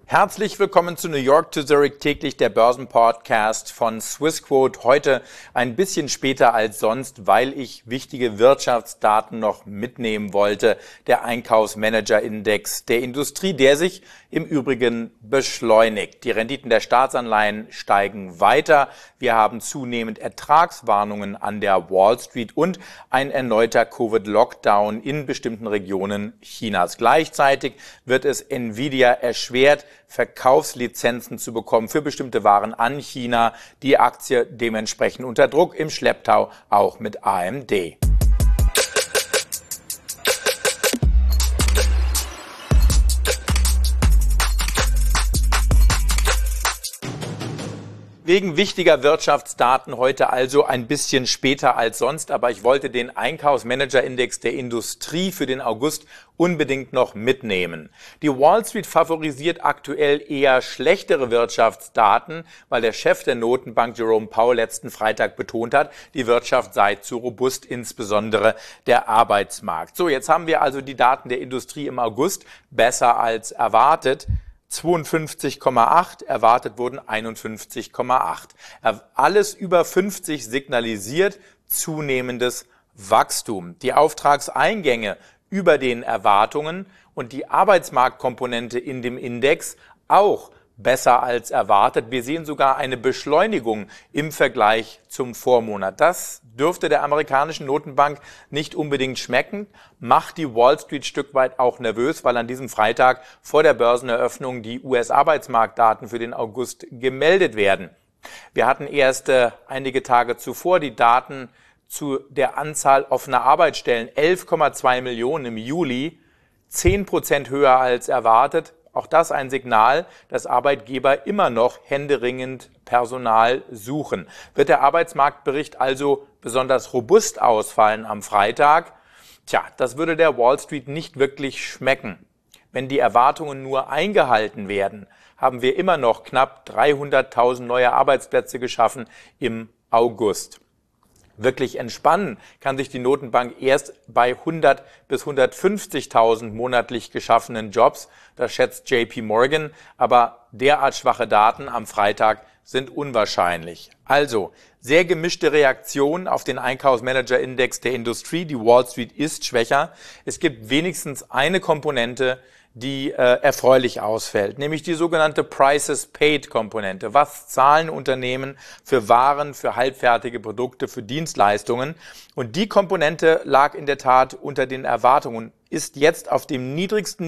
Herzlich willkommen zu New York to Zurich, täglich der Börsenpodcast von Swissquote. Heute ein bisschen später als sonst, weil ich wichtige Wirtschaftsdaten noch mitnehmen wollte. Der Einkaufsmanager-Index der Industrie, der sich im Übrigen beschleunigt. Die Renditen der Staatsanleihen steigen weiter. Wir haben zunehmend Ertragswarnungen an der Wall Street und ein erneuter Covid-Lockdown in bestimmten Regionen Chinas. Gleichzeitig wird es Nvidia erschwert, Verkaufslizenzen zu bekommen für bestimmte Waren an China. Die Aktie dementsprechend unter Druck, im Schlepptau auch mit AMD. Wegen wichtiger Wirtschaftsdaten heute also ein bisschen später als sonst, aber ich wollte den Einkaufsmanager-Index der Industrie für den August unbedingt noch mitnehmen. Die Wall Street favorisiert aktuell eher schlechtere Wirtschaftsdaten, weil der Chef der Notenbank Jerome Powell letzten Freitag betont hat, die Wirtschaft sei zu robust, insbesondere der Arbeitsmarkt. So, jetzt haben wir also die Daten der Industrie im August, besser als erwartet. 52,8, erwartet wurden 51,8. Alles über 50 signalisiert zunehmendes Wachstum. Die Auftragseingänge über den Erwartungen und die Arbeitsmarktkomponente in dem Index auch besser als erwartet. Wir sehen sogar eine Beschleunigung im Vergleich zum Vormonat. Das dürfte der amerikanischen Notenbank nicht unbedingt schmecken, macht die Wall Street Stück weit auch nervös, weil an diesem Freitag vor der Börseneröffnung die US-Arbeitsmarktdaten für den August gemeldet werden. Wir hatten erst einige Tage zuvor die Daten zu der Anzahl offener Arbeitsstellen, 11,2 Millionen im Juli, 10% höher als erwartet. Auch das ein Signal, dass Arbeitgeber immer noch händeringend Personal suchen. Wird der Arbeitsmarktbericht also besonders robust ausfallen am Freitag? Tja, das würde der Wall Street nicht wirklich schmecken. Wenn die Erwartungen nur eingehalten werden, haben wir immer noch knapp 300.000 neue Arbeitsplätze geschaffen im August. Wirklich entspannen kann sich die Notenbank erst bei 100 bis 150.000 monatlich geschaffenen Jobs. Das schätzt JP Morgan, aber derart schwache Daten am Freitag sind unwahrscheinlich. Also, sehr gemischte Reaktion auf den Einkaufsmanager-Index der Industrie. Die Wall Street ist schwächer. Es gibt wenigstens eine Komponente, die erfreulich ausfällt, nämlich die sogenannte Prices-Paid-Komponente. Was zahlen Unternehmen für Waren, für halbfertige Produkte, für Dienstleistungen? Und die Komponente lag in der Tat unter den Erwartungen, ist jetzt auf dem niedrigstes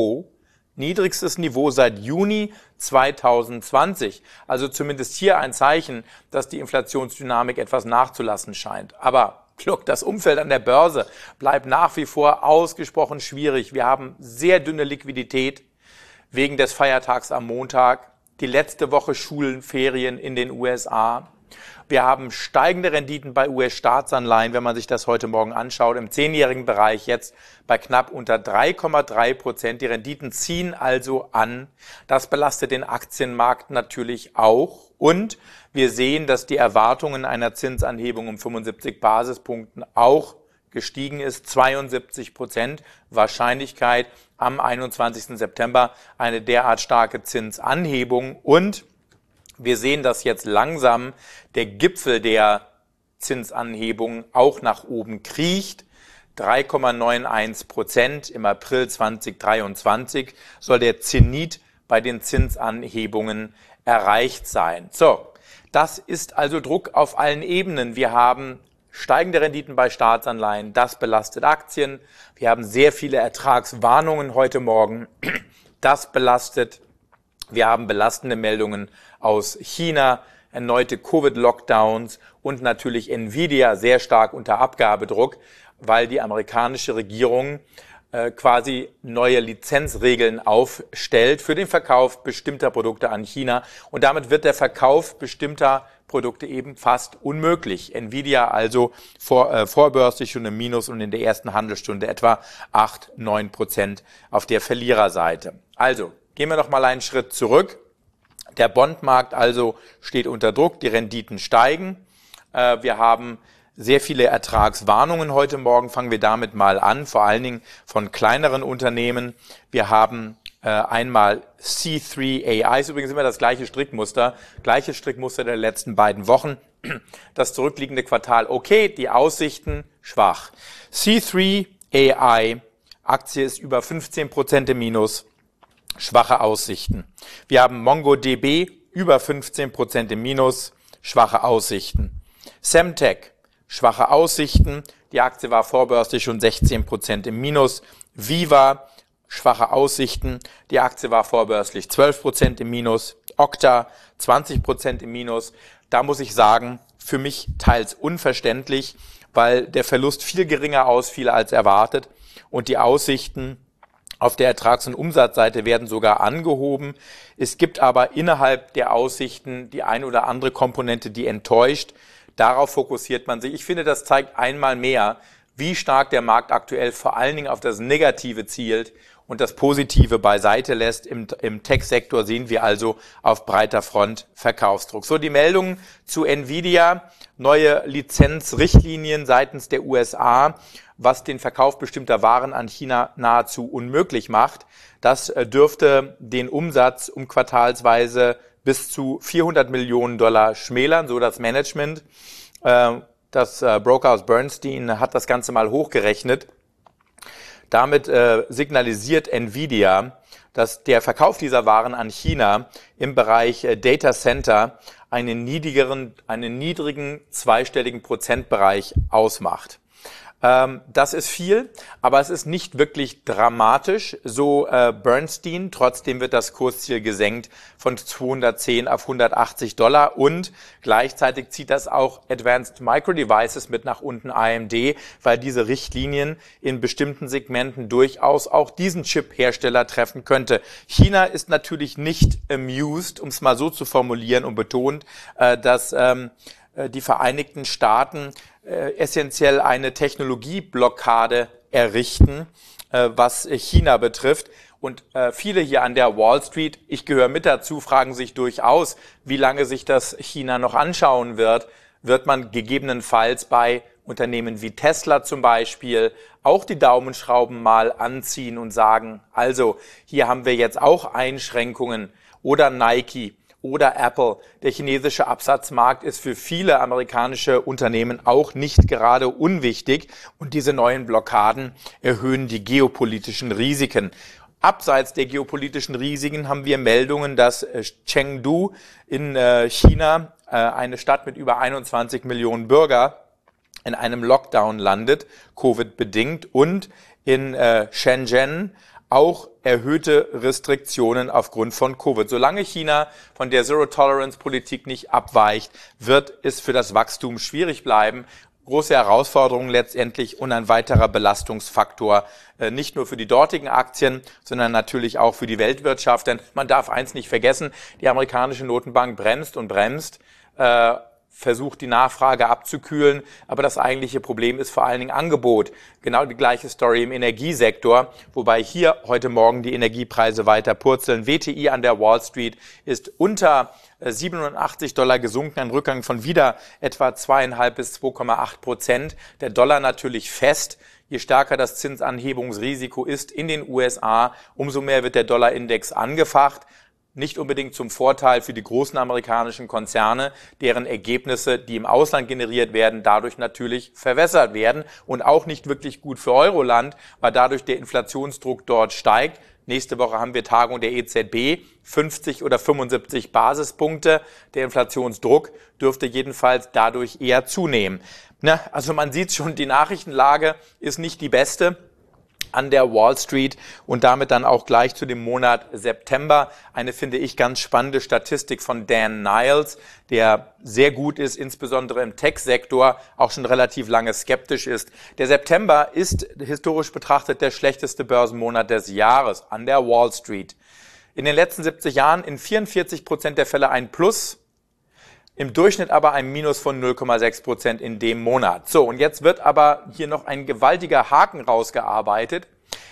Niveau seit Juni 2020. Also zumindest hier ein Zeichen, dass die Inflationsdynamik etwas nachzulassen scheint. Aber das Umfeld an der Börse bleibt nach wie vor ausgesprochen schwierig. Wir haben sehr dünne Liquidität wegen des Feiertags am Montag, die letzte Woche Schulferien in den USA. Wir haben steigende Renditen bei US-Staatsanleihen, wenn man sich das heute Morgen anschaut, im 10-jährigen Bereich jetzt bei knapp unter 3,3%. Die Renditen ziehen also an. Das belastet den Aktienmarkt natürlich auch. Und wir sehen, dass die Erwartungen einer Zinsanhebung um 75 Basispunkten auch gestiegen ist. 72% Wahrscheinlichkeit am 21. September eine derart starke Zinsanhebung. Und wir sehen, dass jetzt langsam der Gipfel der Zinsanhebung auch nach oben kriecht. 3,91% im April 2023 soll der Zenit bei den Zinsanhebungen erreicht sein. So, das ist also Druck auf allen Ebenen. Wir haben steigende Renditen bei Staatsanleihen, das belastet Aktien. Wir haben sehr viele Ertragswarnungen heute Morgen, das belastet. Wir haben belastende Meldungen aus China, erneute Covid-Lockdowns und natürlich Nvidia sehr stark unter Abgabedruck, weil die amerikanische Regierung quasi neue Lizenzregeln aufstellt für den Verkauf bestimmter Produkte an China. Und damit wird der Verkauf bestimmter Produkte eben fast unmöglich. Nvidia also vorbörslich schon im Minus und in der ersten Handelsstunde etwa 8-9% auf der Verliererseite. Also, gehen wir noch mal einen Schritt zurück. Der Bondmarkt also steht unter Druck, die Renditen steigen. Wir haben sehr viele Ertragswarnungen heute Morgen, fangen wir damit mal an, vor allen Dingen von kleineren Unternehmen. Wir haben Einmal C3 AI ist übrigens immer das gleiche Strickmuster der letzten beiden Wochen. Das zurückliegende Quartal okay, die Aussichten schwach. C3 AI, Aktie ist über 15% im Minus, schwache Aussichten. Wir haben MongoDB über 15% im Minus, schwache Aussichten. Semtech, schwache Aussichten, die Aktie war vorbörslich schon 16% im Minus. Viva, schwache Aussichten, die Aktie war vorbörslich 12% im Minus. Okta, 20% im Minus. Da muss ich sagen, für mich teils unverständlich, weil der Verlust viel geringer ausfiel als erwartet und die Aussichten auf der Ertrags- und Umsatzseite werden sogar angehoben. Es gibt aber innerhalb der Aussichten die ein oder andere Komponente, die enttäuscht. Darauf fokussiert man sich. Ich finde, das zeigt einmal mehr, wie stark der Markt aktuell vor allen Dingen auf das Negative zielt und das Positive beiseite lässt. Im Tech-Sektor sehen wir also auf breiter Front Verkaufsdruck. So, die Meldungen zu Nvidia, neue Lizenzrichtlinien seitens der USA, was den Verkauf bestimmter Waren an China nahezu unmöglich macht. Das dürfte den Umsatz um quartalsweise bis zu $400 Millionen schmälern, so das Management. Das Brokerhaus Bernstein hat das Ganze mal hochgerechnet. Damit signalisiert Nvidia, dass der Verkauf dieser Waren an China im Bereich Data Center einen niedrigen zweistelligen Prozentbereich ausmacht. Das ist viel, aber es ist nicht wirklich dramatisch, so Bernstein. Trotzdem wird das Kursziel gesenkt von 210 auf $180 und gleichzeitig zieht das auch Advanced Micro Devices mit nach unten, AMD, weil diese Richtlinien in bestimmten Segmenten durchaus auch diesen Chip-Hersteller treffen könnte. China ist natürlich nicht amused, um es mal so zu formulieren, und betont, dass die Vereinigten Staaten essentiell eine Technologieblockade errichten, was China betrifft. Und viele hier an der Wall Street, ich gehöre mit dazu, fragen sich durchaus, wie lange sich das China noch anschauen wird. Wird man gegebenenfalls bei Unternehmen wie Tesla zum Beispiel auch die Daumenschrauben mal anziehen und sagen, also hier haben wir jetzt auch Einschränkungen, oder Nike oder Apple. Der chinesische Absatzmarkt ist für viele amerikanische Unternehmen auch nicht gerade unwichtig und diese neuen Blockaden erhöhen die geopolitischen Risiken. Abseits der geopolitischen Risiken haben wir Meldungen, dass Chengdu in China, eine Stadt mit über 21 Millionen Bürger, in einem Lockdown landet, Covid-bedingt, und in Shenzhen auch erhöhte Restriktionen aufgrund von Covid. Solange China von der Zero-Tolerance-Politik nicht abweicht, wird es für das Wachstum schwierig bleiben. Große Herausforderung letztendlich und ein weiterer Belastungsfaktor, nicht nur für die dortigen Aktien, sondern natürlich auch für die Weltwirtschaft. Denn man darf eins nicht vergessen, die amerikanische Notenbank bremst und bremst, versucht die Nachfrage abzukühlen, aber das eigentliche Problem ist vor allen Dingen Angebot. Genau die gleiche Story im Energiesektor, wobei hier heute Morgen die Energiepreise weiter purzeln. WTI an der Wall Street ist unter $87 gesunken, ein Rückgang von wieder etwa 2,5 bis 2,8%. Der Dollar natürlich fest. Je stärker das Zinsanhebungsrisiko ist in den USA, umso mehr wird der Dollarindex angefacht. Nicht unbedingt zum Vorteil für die großen amerikanischen Konzerne, deren Ergebnisse, die im Ausland generiert werden, dadurch natürlich verwässert werden und auch nicht wirklich gut für Euroland, weil dadurch der Inflationsdruck dort steigt. Nächste Woche haben wir Tagung der EZB, 50 oder 75 Basispunkte. Der Inflationsdruck dürfte jedenfalls dadurch eher zunehmen. Also man sieht schon, die Nachrichtenlage ist nicht die beste an der Wall Street und damit dann auch gleich zu dem Monat September. Eine, finde ich, ganz spannende Statistik von Dan Niles, der sehr gut ist, insbesondere im Tech-Sektor, auch schon relativ lange skeptisch ist. Der September ist historisch betrachtet der schlechteste Börsenmonat des Jahres an der Wall Street. In den letzten 70 Jahren in 44% der Fälle ein Plus, im Durchschnitt aber ein Minus von 0,6% in dem Monat. So, und jetzt wird aber hier noch ein gewaltiger Haken rausgearbeitet.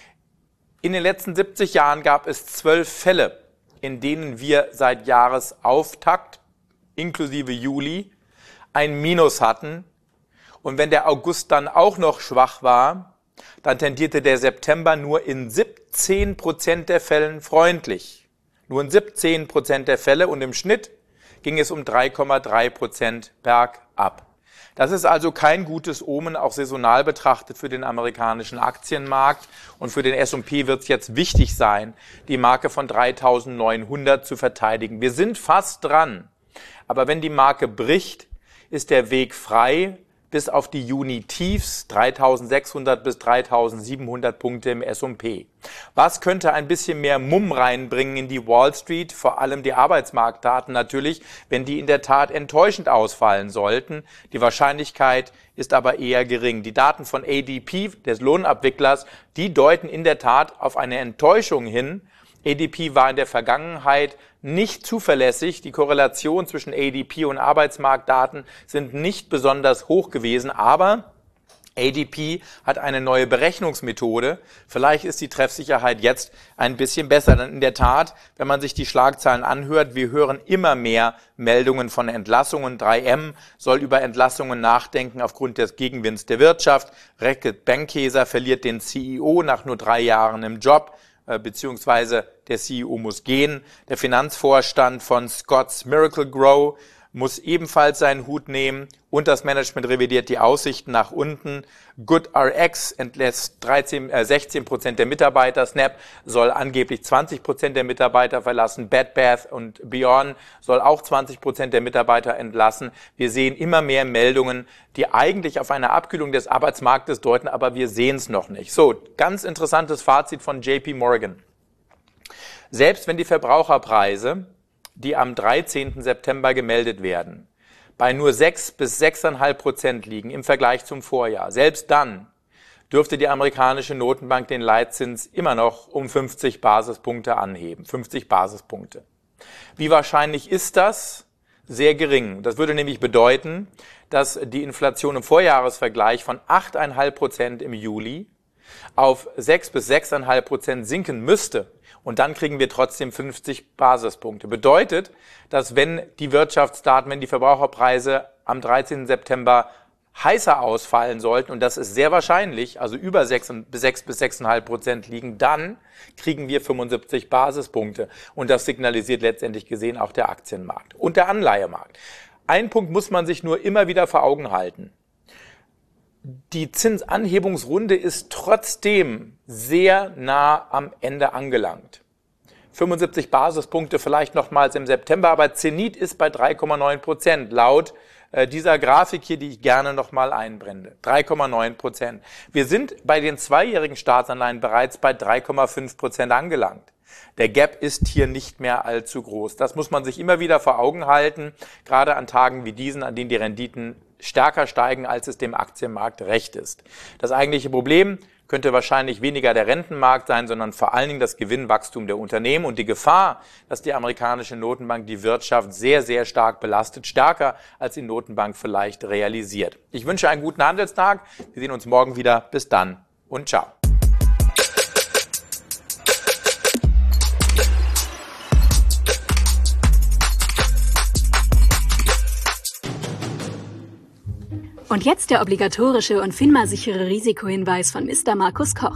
In den letzten 70 Jahren gab es 12 Fälle, in denen wir seit Jahresauftakt, inklusive Juli, ein Minus hatten. Und wenn der August dann auch noch schwach war, dann tendierte der September nur in 17% der Fällen freundlich. Nur in 17% der Fälle und im Schnitt ging es um 3,3% bergab. Das ist also kein gutes Omen, auch saisonal betrachtet, für den amerikanischen Aktienmarkt. Und für den S&P wird es jetzt wichtig sein, die Marke von 3.900 zu verteidigen. Wir sind fast dran. Aber wenn die Marke bricht, ist der Weg frei bis auf die Juni-Tiefs, 3.600 bis 3.700 Punkte im S&P. Was könnte ein bisschen mehr Mumm reinbringen in die Wall Street? Vor allem die Arbeitsmarktdaten natürlich, wenn die in der Tat enttäuschend ausfallen sollten. Die Wahrscheinlichkeit ist aber eher gering. Die Daten von ADP, des Lohnabwicklers, die deuten in der Tat auf eine Enttäuschung hin. ADP war in der Vergangenheit nicht zuverlässig. Die Korrelation zwischen ADP und Arbeitsmarktdaten sind nicht besonders hoch gewesen, aber ADP hat eine neue Berechnungsmethode. Vielleicht ist die Treffsicherheit jetzt ein bisschen besser. Denn in der Tat, wenn man sich die Schlagzeilen anhört, wir hören immer mehr Meldungen von Entlassungen. 3M soll über Entlassungen nachdenken aufgrund des Gegenwinds der Wirtschaft. Reckitt Benckiser verliert den CEO nach nur 3 Jahren im Job. Beziehungsweise der CEO muss gehen. Der Finanzvorstand von Scott's Miracle-Gro muss ebenfalls seinen Hut nehmen und das Management revidiert die Aussichten nach unten. GoodRx entlässt 16% der Mitarbeiter. Snap soll angeblich 20% der Mitarbeiter verlassen. Bed Bath & Beyond soll auch 20% der Mitarbeiter entlassen. Wir sehen immer mehr Meldungen, die eigentlich auf eine Abkühlung des Arbeitsmarktes deuten, aber wir sehen es noch nicht. So, ganz interessantes Fazit von JP Morgan. Selbst wenn die Verbraucherpreise, die am 13. September gemeldet werden, bei nur 6 bis 6,5% liegen im Vergleich zum Vorjahr. Selbst dann dürfte die amerikanische Notenbank den Leitzins immer noch um 50 Basispunkte anheben. 50 Basispunkte. Wie wahrscheinlich ist das? Sehr gering. Das würde nämlich bedeuten, dass die Inflation im Vorjahresvergleich von 8,5% im Juli auf 6 bis 6,5% sinken müsste. Und dann kriegen wir trotzdem 50 Basispunkte. Bedeutet, dass wenn die Wirtschaftsdaten, wenn die Verbraucherpreise am 13. September heißer ausfallen sollten, und das ist sehr wahrscheinlich, also über 6 bis 6,5% liegen, dann kriegen wir 75 Basispunkte. Und das signalisiert letztendlich gesehen auch der Aktienmarkt und der Anleihemarkt. Ein Punkt muss man sich nur immer wieder vor Augen halten. Die Zinsanhebungsrunde ist trotzdem sehr nah am Ende angelangt. 75 Basispunkte vielleicht nochmals im September, aber Zenit ist bei 3,9% laut dieser Grafik hier, die ich gerne nochmal einblende. 3,9%. Wir sind bei den zweijährigen Staatsanleihen bereits bei 3,5% angelangt. Der Gap ist hier nicht mehr allzu groß. Das muss man sich immer wieder vor Augen halten, gerade an Tagen wie diesen, an denen die Renditen stärker steigen, als es dem Aktienmarkt recht ist. Das eigentliche Problem könnte wahrscheinlich weniger der Rentenmarkt sein, sondern vor allen Dingen das Gewinnwachstum der Unternehmen und die Gefahr, dass die amerikanische Notenbank die Wirtschaft sehr, sehr stark belastet, stärker als die Notenbank vielleicht realisiert. Ich wünsche einen guten Handelstag. Wir sehen uns morgen wieder. Bis dann und ciao. Und jetzt der obligatorische und FINMA-sichere Risikohinweis von Mr. Markus Koch.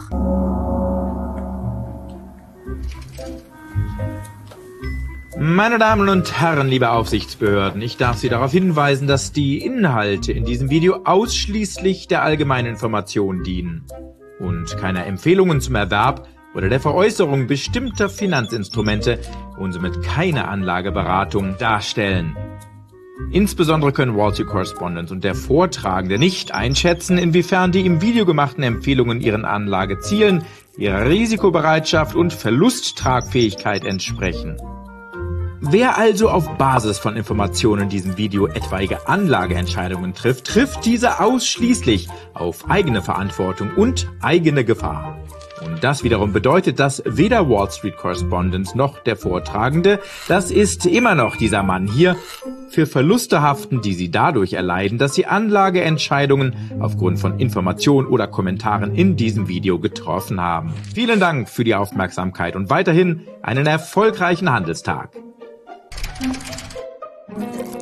Meine Damen und Herren, liebe Aufsichtsbehörden, ich darf Sie darauf hinweisen, dass die Inhalte in diesem Video ausschließlich der allgemeinen Information dienen und keiner Empfehlungen zum Erwerb oder der Veräußerung bestimmter Finanzinstrumente und somit keine Anlageberatung darstellen. Insbesondere können Wall Street Correspondent und der Vortragende nicht einschätzen, inwiefern die im Video gemachten Empfehlungen ihren Anlagezielen, ihrer Risikobereitschaft und Verlusttragfähigkeit entsprechen. Wer also auf Basis von Informationen in diesem Video etwaige Anlageentscheidungen trifft, trifft diese ausschließlich auf eigene Verantwortung und eigene Gefahr. Und das wiederum bedeutet, dass weder Wall Street Correspondent noch der Vortragende, das ist immer noch dieser Mann hier, für Verluste haften, die sie dadurch erleiden, dass sie Anlageentscheidungen aufgrund von Informationen oder Kommentaren in diesem Video getroffen haben. Vielen Dank für die Aufmerksamkeit und weiterhin einen erfolgreichen Handelstag.